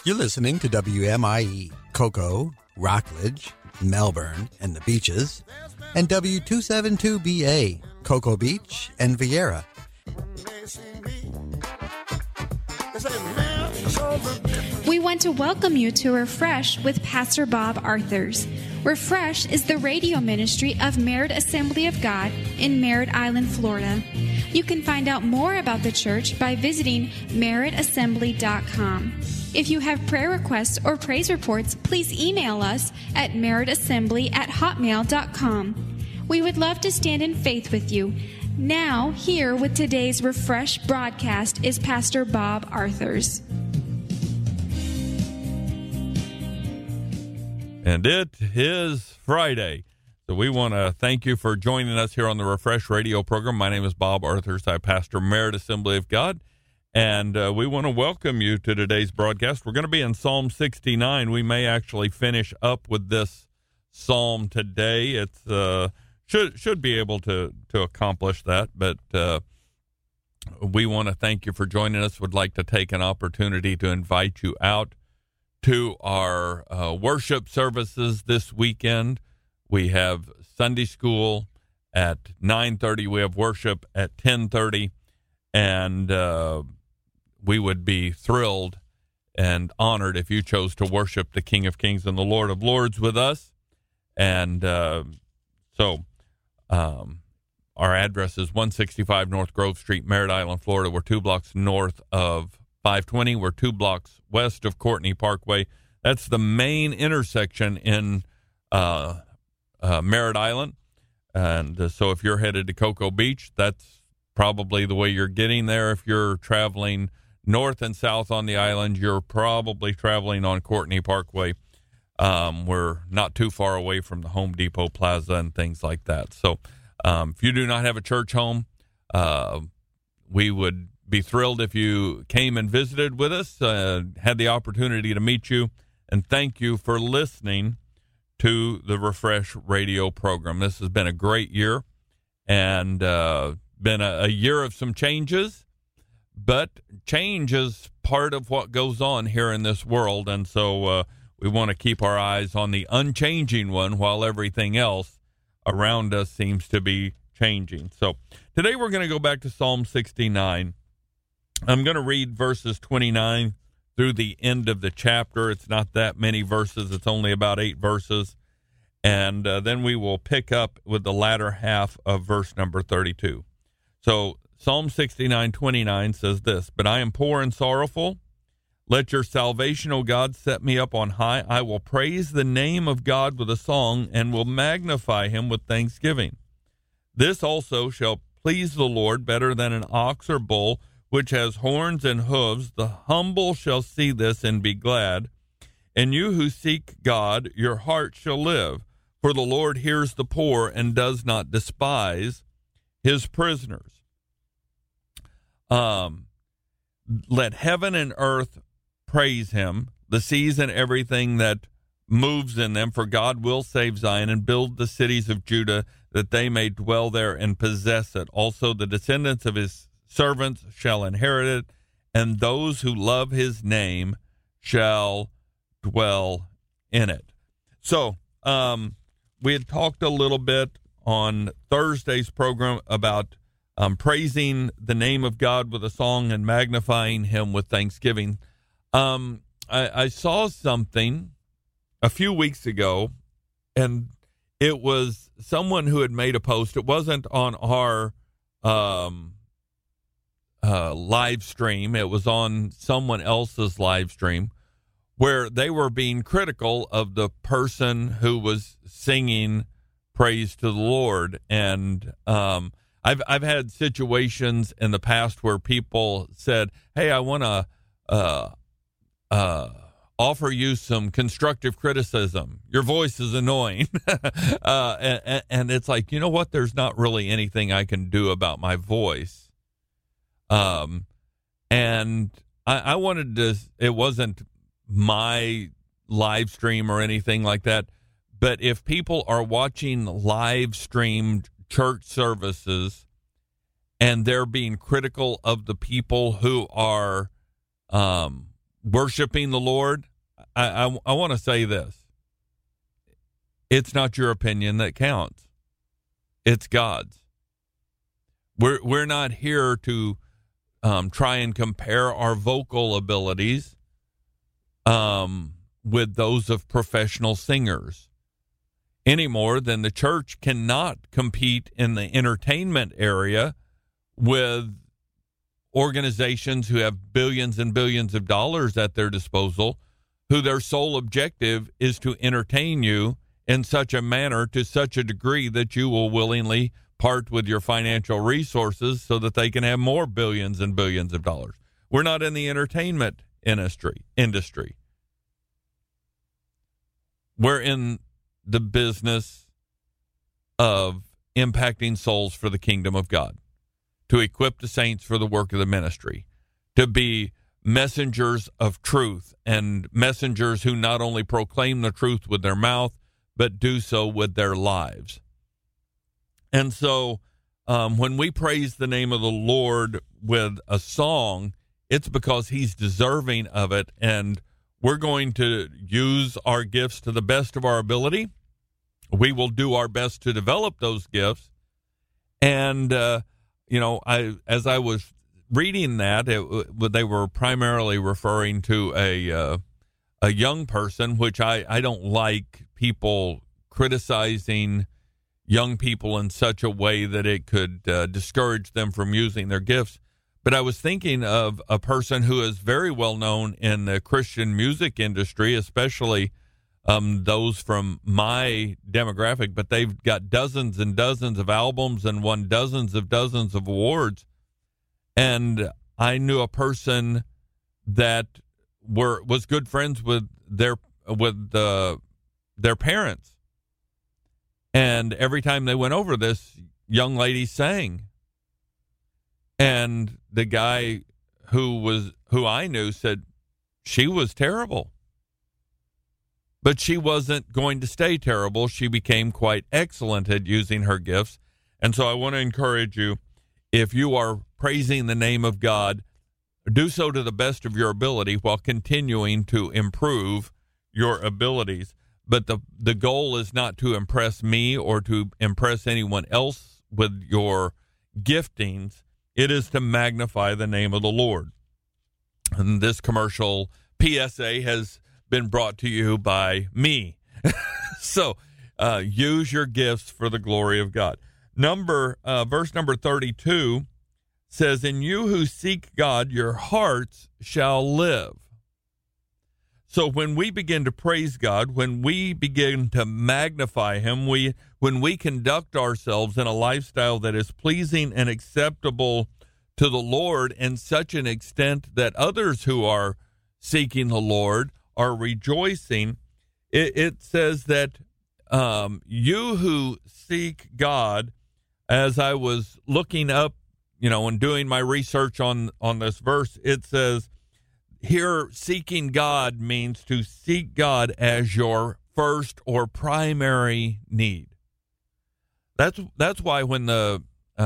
You're listening to WMIE, Cocoa, Rockledge, Melbourne, and the Beaches, and W272BA, Cocoa Beach and Vieira. We want to welcome you to Refresh with Pastor Bob Arthurs. Refresh is the radio ministry of Merritt Assembly of God in Merritt Island, Florida. You can find out more about the church by visiting merrittassembly.com. If you have prayer requests or praise reports, please email us at merrittassembly@hotmail.com. We would love to stand in faith with you. Now, here with today's Refresh broadcast is Pastor Bob Arthurs. And it is Friday. So we want to thank you for joining us here on the Refresh radio program. My name is Bob Arthurs. I pastor Merritt Assembly of God. And we want to welcome you to today's broadcast. We're going to be in Psalm 69. We may actually finish up with this psalm today. It's should be able to accomplish that. But we want to thank you for joining us. Would like to take an opportunity to invite you out to our worship services this weekend. We have Sunday school at 9:30. We have worship at 10:30. And we would be thrilled and honored if you chose to worship the King of Kings and the Lord of Lords with us. And so our address is 165 North Grove Street, Merritt Island, Florida. We're 2 blocks north of 520. We're 2 blocks west of Courtney Parkway. That's the main intersection in Merritt Island. And so if you're headed to Cocoa Beach, that's probably the way you're getting there. If you're traveling north and south on the island, you're probably traveling on Courtney Parkway. We're not too far away from the Home Depot Plaza and things like that. So if you do not have a church home, we would be thrilled if you came and visited with us, had the opportunity to meet you, and thank you for listening to the Refresh radio program. This has been a great year and been a year of some changes, but change is part of what goes on here in this world, and so we want to keep our eyes on the unchanging one while everything else around us seems to be changing. So today we're going to go back to Psalm 69. I'm going to read verses 29 through the end of the chapter. It's not that many verses. It's only about 8 verses. And then we will pick up with the latter half of verse number 32. So Psalm 69:29 says this, "But I am poor and sorrowful. Let your salvation, O God, set me up on high. I will praise the name of God with a song and will magnify him with thanksgiving. This also shall please the Lord better than an ox or bull, which has horns and hooves. The humble shall see this and be glad. And you who seek God, your heart shall live. For the Lord hears the poor and does not despise his prisoners. Let heaven and earth praise him, the seas and everything that moves in them. For God will save Zion and build the cities of Judah, that they may dwell there and possess it. Also the descendants of his servants shall inherit it, and those who love his name shall dwell in it." So we had talked a little bit on Thursday's program about praising the name of God with a song and magnifying him with thanksgiving. I saw something a few weeks ago, and it was someone who had made a post. It wasn't on our live stream. It was on someone else's live stream, where they were being critical of the person who was singing praise to the Lord. And I've had situations in the past where people said, "Hey, I want to offer you some constructive criticism. Your voice is annoying." And it's like, you know what? There's not really anything I can do about my voice. And I wanted to, it wasn't my live stream or anything like that, but if people are watching live streamed church services and they're being critical of the people who are worshiping the Lord, I want to say this. It's not your opinion that counts. It's God's. We're not here to try and compare our vocal abilities with those of professional singers any more than the church cannot compete in the entertainment area with organizations who have billions and billions of dollars at their disposal, who their sole objective is to entertain you in such a manner, to such a degree that you will willingly part with your financial resources so that they can have more billions and billions of dollars. We're not in the entertainment industry. We're in the business of impacting souls for the kingdom of God, to equip the saints for the work of the ministry, to be messengers of truth, and messengers who not only proclaim the truth with their mouth, but do so with their lives. And so when we praise the name of the Lord with a song, it's because he's deserving of it, and we're going to use our gifts to the best of our ability. We will do our best to develop those gifts. And, as I was reading that, they were primarily referring to a young person, which I don't like people criticizing young people in such a way that it could discourage them from using their gifts. But I was thinking of a person who is very well known in the Christian music industry, especially those from my demographic, but they've got dozens and dozens of albums and won dozens of awards. And I knew a person that was good friends with their parents. And every time they went over, this young lady sang. And the guy who I knew said she was terrible. But she wasn't going to stay terrible. She became quite excellent at using her gifts. And so I want to encourage you, if you are praising the name of God, do so to the best of your ability while continuing to improve your abilities. But the goal is not to impress me or to impress anyone else with your giftings. It is to magnify the name of the Lord. And this commercial PSA has been brought to you by me. So use your gifts for the glory of God. Verse number 32 says, "In you who seek God, your hearts shall live." So when we begin to praise God, when we begin to magnify him, when we conduct ourselves in a lifestyle that is pleasing and acceptable to the Lord in such an extent that others who are seeking the Lord are rejoicing, it says that you who seek God, as I was looking up, and doing my research on this verse, it says here, seeking God means to seek God as your first or primary need. That's why when the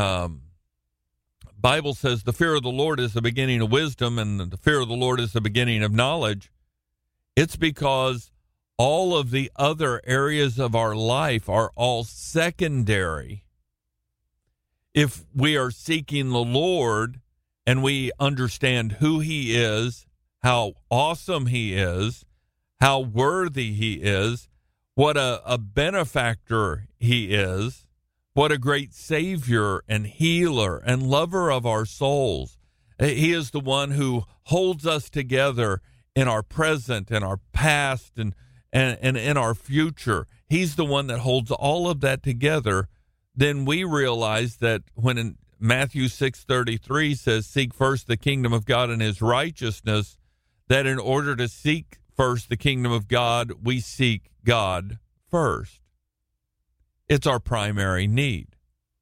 Bible says the fear of the Lord is the beginning of wisdom and the fear of the Lord is the beginning of knowledge, it's because all of the other areas of our life are all secondary. If we are seeking the Lord and we understand who he is, how awesome he is, how worthy he is, what a benefactor he is, what a great Savior and healer and lover of our souls. He is the one who holds us together in our present and our past and in our future. He's the one that holds all of that together. Then we realize that when in Matthew 6:33 says, "Seek first the kingdom of God and his righteousness," that in order to seek first the kingdom of God, we seek God first. It's our primary need.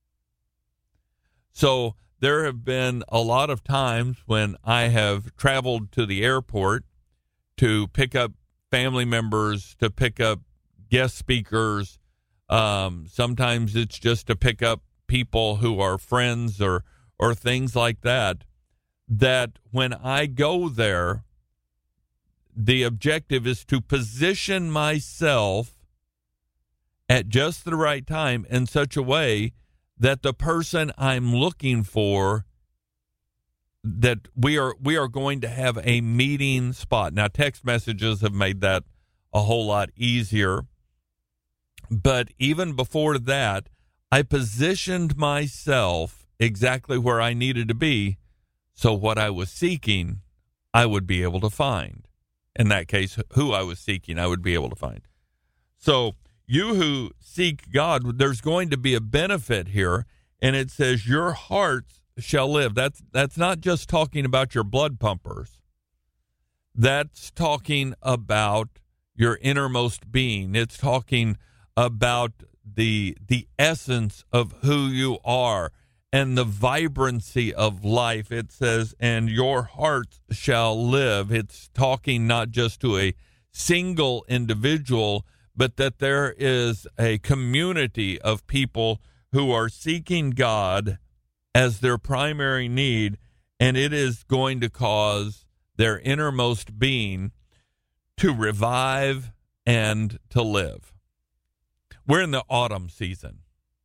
So there have been a lot of times when I have traveled to the airport to pick up family members, to pick up guest speakers. Sometimes it's just to pick up people who are friends or things like that, that when I go there, the objective is to position myself at just the right time in such a way that the person I'm looking for, that we are going to have a meeting spot. Now, text messages have made that a whole lot easier. But even before that, I positioned myself exactly where I needed to be, so what I was seeking, I would be able to find. In that case, who I was seeking, I would be able to find. So you who seek God, there's going to be a benefit here, and it says your hearts shall live. That's not just talking about your blood pumpers. That's talking about your innermost being. It's talking about the essence of who you are and the vibrancy of life. It says, and your heart shall live. It's talking not just to a single individual, but that there is a community of people who are seeking God as their primary need, and it is going to cause their innermost being to revive and to live. We're in the autumn season.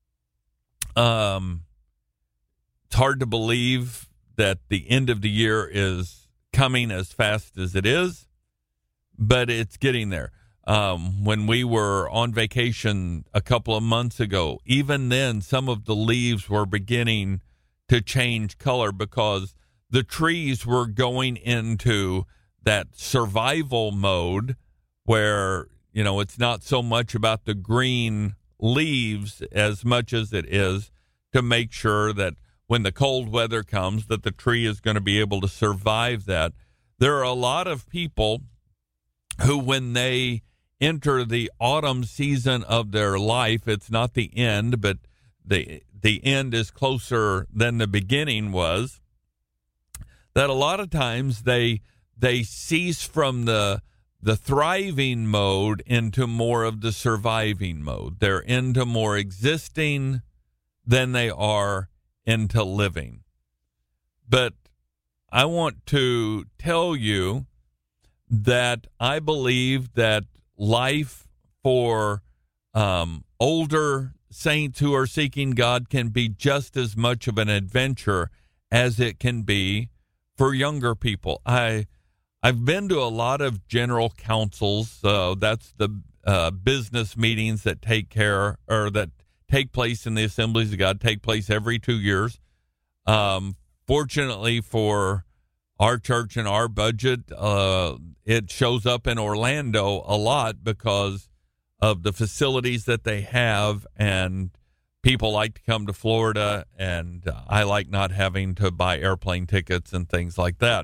It's hard to believe that the end of the year is coming as fast as it is, but it's getting there. When we were on vacation a couple of months ago, even then, some of the leaves were beginning to change color because the trees were going into that survival mode where, you know, it's not so much about the green leaves as much as it is to make sure that when the cold weather comes, that the tree is going to be able to survive that. There are a lot of people who, when they enter the autumn season of their life, it's not the end, but the end is closer than the beginning was, that a lot of times they cease from the thriving mode into more of the surviving mode. They're into more existing than they are into living. But I want to tell you that I believe that life for older saints who are seeking God can be just as much of an adventure as it can be for younger people. I've been to a lot of general councils. That's the business meetings that take place in the Assemblies of God, take place every 2 years. Fortunately for our church and our budget, it shows up in Orlando a lot because of the facilities that they have, and people like to come to Florida, and I like not having to buy airplane tickets and things like that.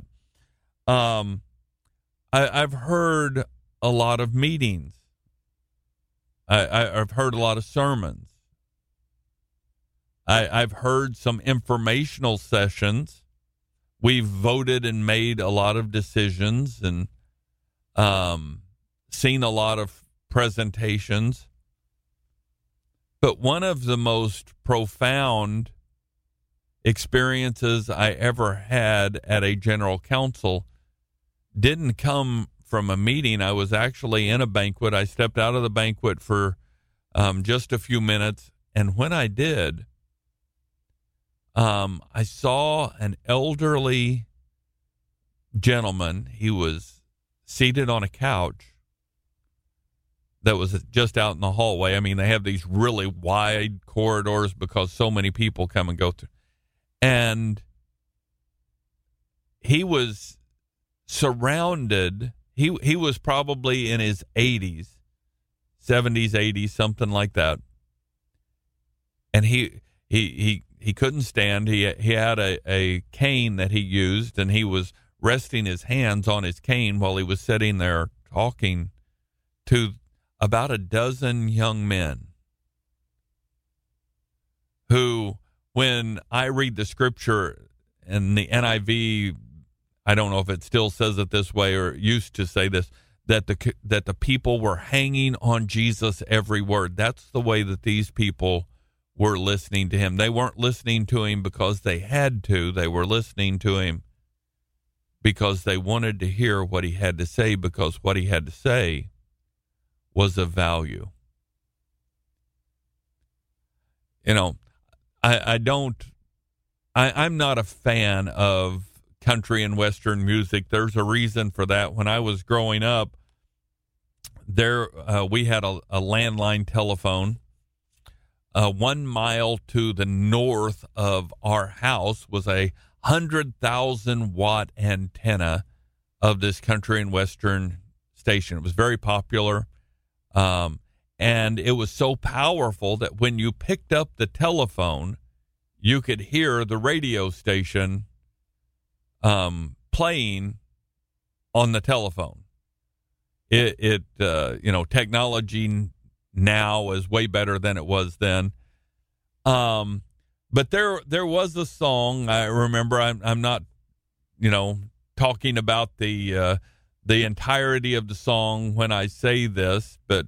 I've heard a lot of meetings. I've heard a lot of sermons. I've heard some informational sessions. We've voted and made a lot of decisions and seen a lot of presentations. But one of the most profound experiences I ever had at a general council didn't come from a meeting. I was actually in a banquet. I stepped out of the banquet for just a few minutes, and when I did, I saw an elderly gentleman. He was seated on a couch that was just out in the hallway. I mean, they have these really wide corridors because so many people come and go through. And he was surrounded. He was probably in his 80s, 70s, 80s, something like that. And he couldn't stand. He had a cane that he used, and he was resting his hands on his cane while he was sitting there talking to about a dozen young men who, when I read the scripture in the NIV, I don't know if it still says it this way or used to say this, that the people were hanging on Jesus' every word. That's the way that these people were listening to him. They weren't listening to him because they had to. They were listening to him because they wanted to hear what he had to say, because what he had to say was of value. I'm not a fan of country and Western music. There's a reason for that. When I was growing up, we had a landline telephone. 1 mile to the north of our house was a 100,000 watt antenna of this country and Western station. It was very popular. And it was so powerful that when you picked up the telephone, you could hear the radio station playing on the telephone. Technology now is way better than it was then. But there was a song I remember. I'm not, talking about the entirety of the song when I say this, but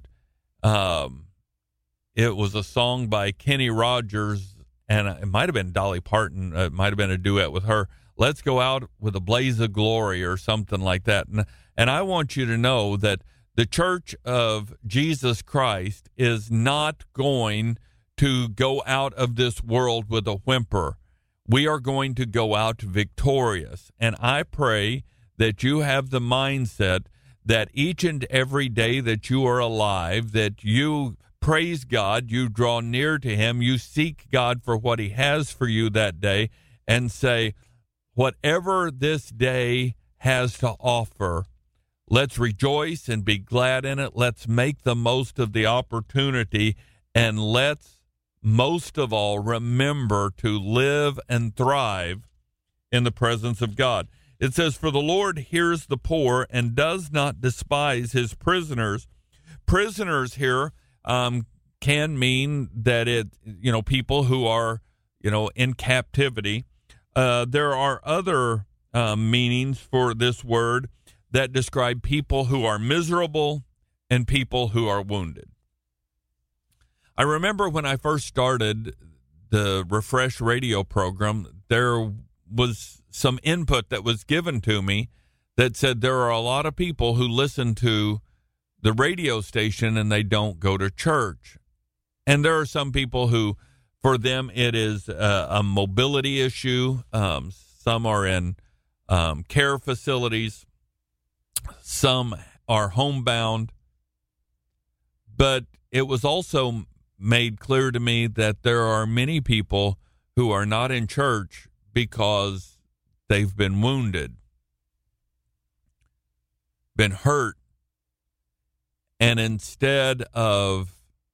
it was a song by Kenny Rogers, and it might have been Dolly Parton. It might have been a duet with her. Let's Go Out with a Blaze of Glory or something like that. And I want you to know that the Church of Jesus Christ is not going to go out of this world with a whimper. We are going to go out victorious. And I pray that you have the mindset that each and every day that you are alive, that you praise God, you draw near to him, you seek God for what he has for you that day, and say, whatever this day has to offer, let's rejoice and be glad in it. Let's make the most of the opportunity, and let's most of all remember to live and thrive in the presence of God. It says, for the Lord hears the poor and does not despise his prisoners. Prisoners here can mean that people who are, in captivity. There are other meanings for this word that describe people who are miserable and people who are wounded. I remember when I first started the Refresh radio program, there was some input that was given to me that said there are a lot of people who listen to the radio station and they don't go to church. And there are some people who, for them, it is a mobility issue. Some are in care facilities. Some are homebound. But it was also made clear to me that there are many people who are not in church because they've been wounded, been hurt, and instead of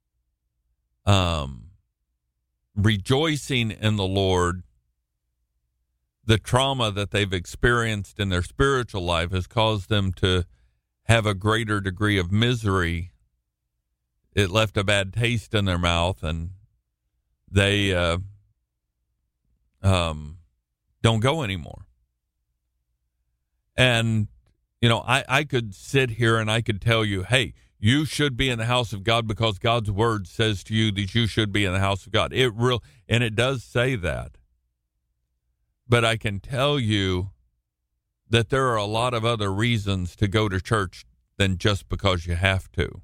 rejoicing in the Lord, the trauma that they've experienced in their spiritual life has caused them to have a greater degree of misery. It left a bad taste in their mouth, and they don't go anymore. And, I could sit here and I could tell you, hey, you should be in the house of God because God's word says to you that you should be in the house of God. And it does say that. But I can tell you that there are a lot of other reasons to go to church than just because you have to.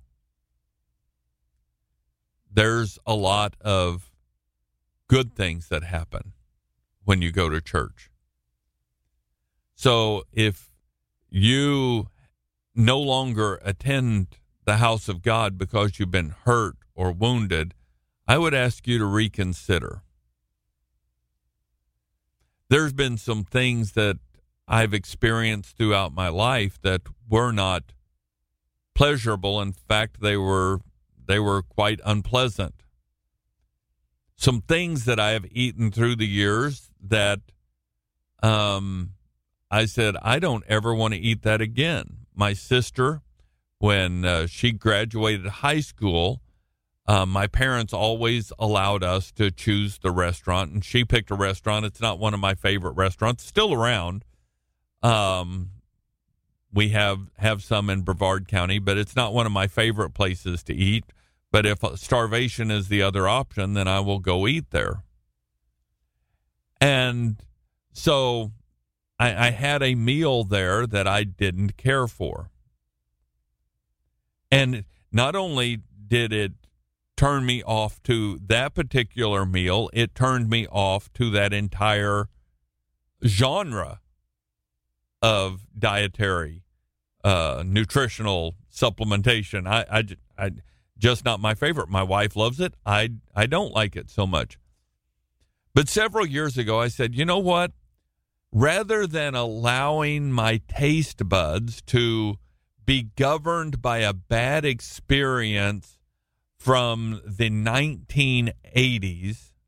There's a lot of good things that happen when you go to church. So if you no longer attend the house of God because you've been hurt or wounded, I would ask you to reconsider. There's been some things that I've experienced throughout my life that were not pleasurable. In fact, they were quite unpleasant. Some things that I have eaten through the years that I said, I don't ever want to eat that again. My sister, when she graduated high school, my parents always allowed us to choose the restaurant, and she picked a restaurant. It's not one of my favorite restaurants, still around. We have some in Brevard County, but it's not one of my favorite places to eat. But if starvation is the other option, then I will go eat there. And so I had a meal there that I didn't care for. And not only did it turn me off to that particular meal, it turned me off to that entire genre of dietary, nutritional supplementation. I just not my favorite. My wife loves it. I don't like it so much. But several years ago, I said, you know what? Rather than allowing my taste buds to be governed by a bad experience from the 1980s,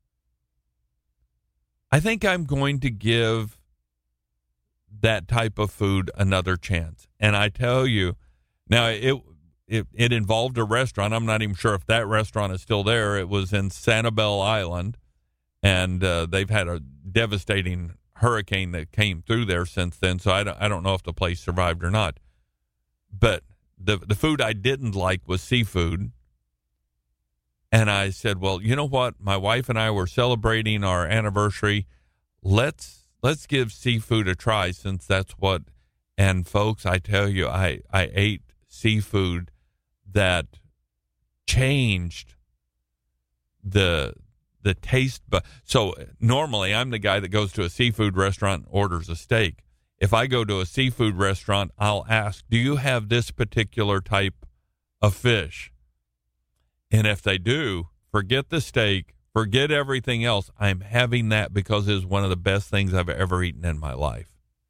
I think I'm going to give that type of food another chance. And I tell you, now it involved a restaurant. I'm not even sure if that restaurant is still there. It was in Sanibel Island, and they've had a devastating hurricane that came through there since then, so I don't know if the place survived or not. But the food I didn't like was seafood. And I said, well, you know what? My wife and I were celebrating our anniversary. Let's give seafood a try, since that's what. And folks, I tell you, I ate seafood that changed the taste. But so normally I'm the guy that goes to a seafood restaurant and orders a steak. If I go to a seafood restaurant, I'll ask, do you have this particular type of fish? And if they do, forget the steak, forget everything else. I'm having that because it is one of the best things I've ever eaten in my life.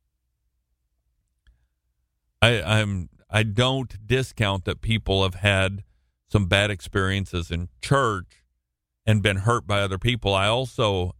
I don't discount that people have had some bad experiences in church and been hurt by other people. I also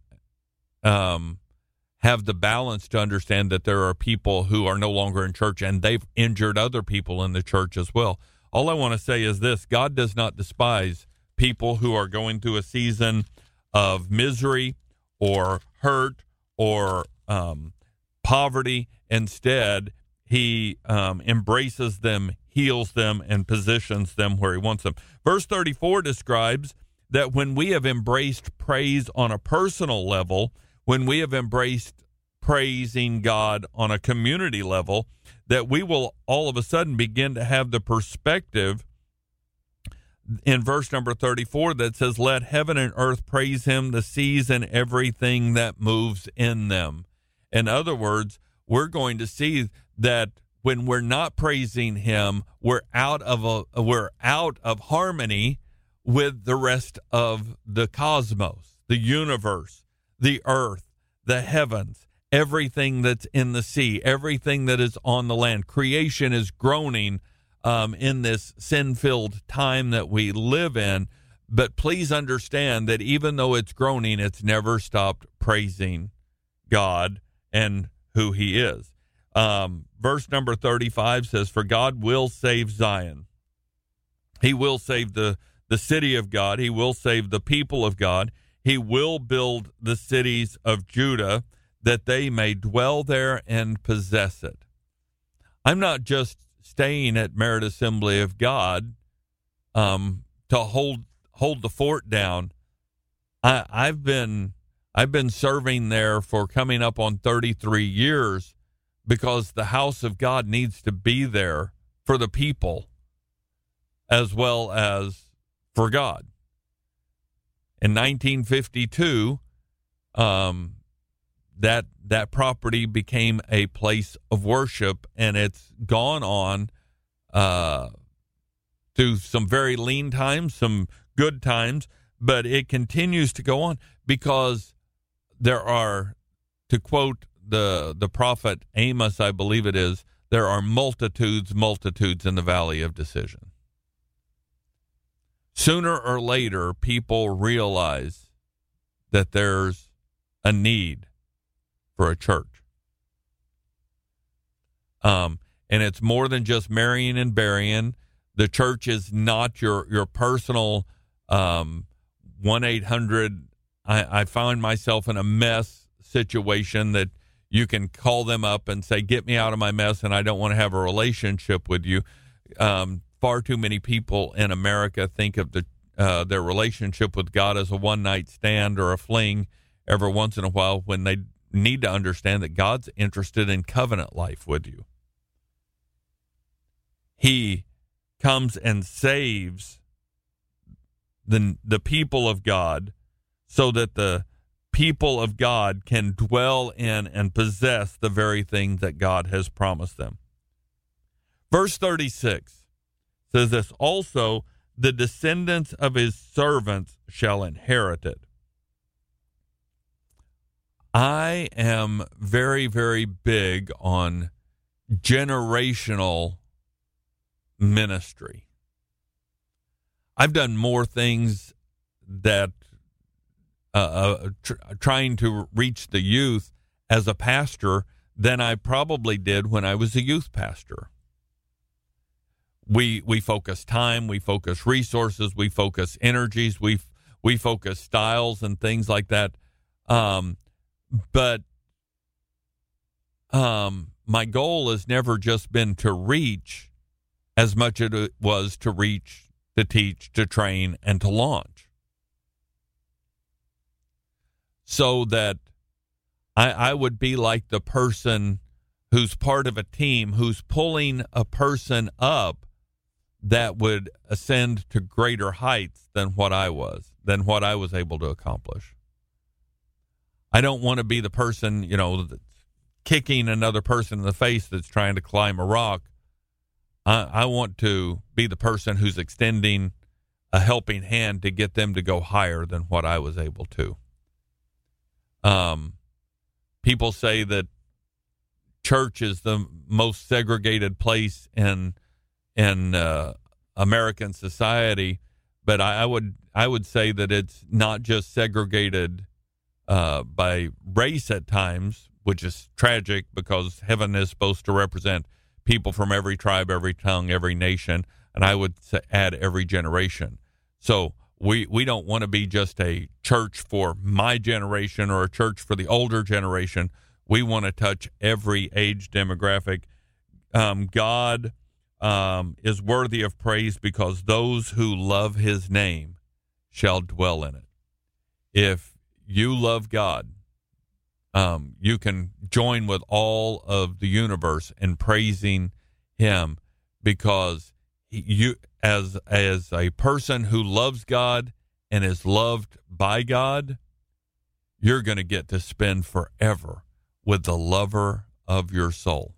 have the balance to understand that there are people who are no longer in church and they've injured other people in the church as well. All I want to say is this: God does not despise people who are going through a season of misery or hurt or poverty. Instead, he embraces them, heals them, and positions them where he wants them. Verse 34 describes that when we have embraced praise on a personal level, when we have embraced praising God on a community level, that we will all of a sudden begin to have the perspective in verse number 34 that says, let heaven and earth praise him, the seas and everything that moves in them. In other words, we're going to see that when we're not praising him, we're out of harmony with the rest of the cosmos, the universe, the earth, the heavens, everything that's in the sea, everything that is on the land. Creation is groaning in this sin-filled time that we live in. But please understand that even though it's groaning, it's never stopped praising God and who he is. Verse number 35 says, for God will save Zion. He will save the city of God. He will save the people of God. He will build the cities of Judah that they may dwell there and possess it. I'm not just staying at Merit Assembly of God to hold the fort down. I've been serving there for coming up on 33 years because the house of God needs to be there for the people as well as for God. In 1952, that property became a place of worship, and it's gone on through some very lean times, some good times, but it continues to go on because there are, to quote the prophet Amos, I believe it is, there are multitudes in the valley of decision. Sooner or later, people realize that there's a need for a church. And it's more than just marrying and burying. The church is not your personal 1-800. I found myself in a mess situation that you can call them up and say, get me out of my mess, and I don't want to have a relationship with you. Far too many people in America think of their relationship with God as a one-night stand or a fling every once in a while when need to understand that God's interested in covenant life with you. He comes and saves the people of God so that the people of God can dwell in and possess the very thing that God has promised them. Verse 36 says this, also the descendants of his servants shall inherit it. I am very, very big on generational ministry. I've done more things that trying to reach the youth as a pastor than I probably did when I was a youth pastor. We focus time, we focus resources, we focus energies, we focus styles and things like that. But my goal has never just been to reach as much as it was to reach, to teach, to train, and to launch. So that I would be like the person who's part of a team who's pulling a person up that would ascend to greater heights than what I was able to accomplish. I don't want to be the person, that's kicking another person in the face that's trying to climb a rock. I want to be the person who's extending a helping hand to get them to go higher than what I was able to. People say that church is the most segregated place in American society, but I would say that it's not just segregated by race at times, which is tragic because heaven is supposed to represent people from every tribe, every tongue, every nation, and I would add every generation. So we don't want to be just a church for my generation or a church for the older generation. We want to touch every age demographic. God is worthy of praise because those who love his name shall dwell in it. If you love God, you can join with all of the universe in praising him because you, as a person who loves God and is loved by God, you're going to get to spend forever with the lover of your soul.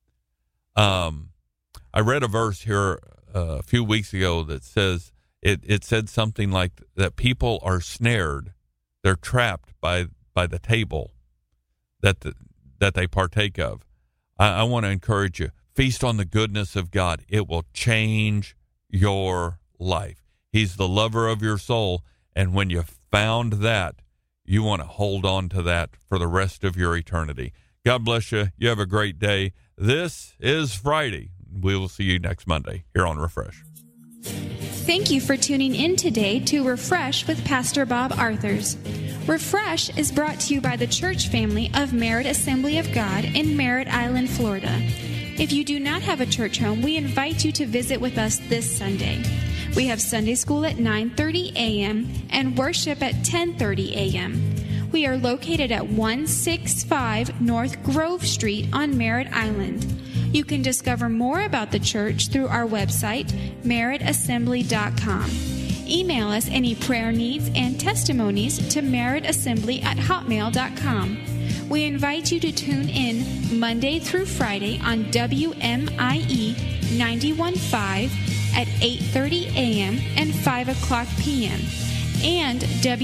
I read a verse here a few weeks ago that says, it said something like that people are snared, they're trapped by the table that they partake of. I want to encourage you, feast on the goodness of God. It will change your life. He's the lover of your soul, and when you found that, you want to hold on to that for the rest of your eternity. God bless you. You have a great day. This is Friday. We will see you next Monday here on Refresh. Thank you for tuning in today to Refresh with Pastor Bob Arthurs. Refresh is brought to you by the church family of Merritt Assembly of God in Merritt Island, Florida. If you do not have a church home, we invite you to visit with us this Sunday. We have Sunday school at 9:30 a.m. and worship at 10:30 a.m. We are located at 165 North Grove Street on Merritt Island. You can discover more about the church through our website, merrittassembly.com. Email us any prayer needs and testimonies to merrittassembly@hotmail.com. We invite you to tune in Monday through Friday on WMIE 91.5 at 8:30 a.m. and 5 o'clock p.m. and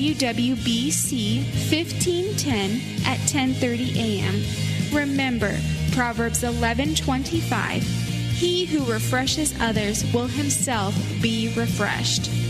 WWBC 1510 at 10:30 a.m. Remember, Proverbs 11:25, he who refreshes others will himself be refreshed.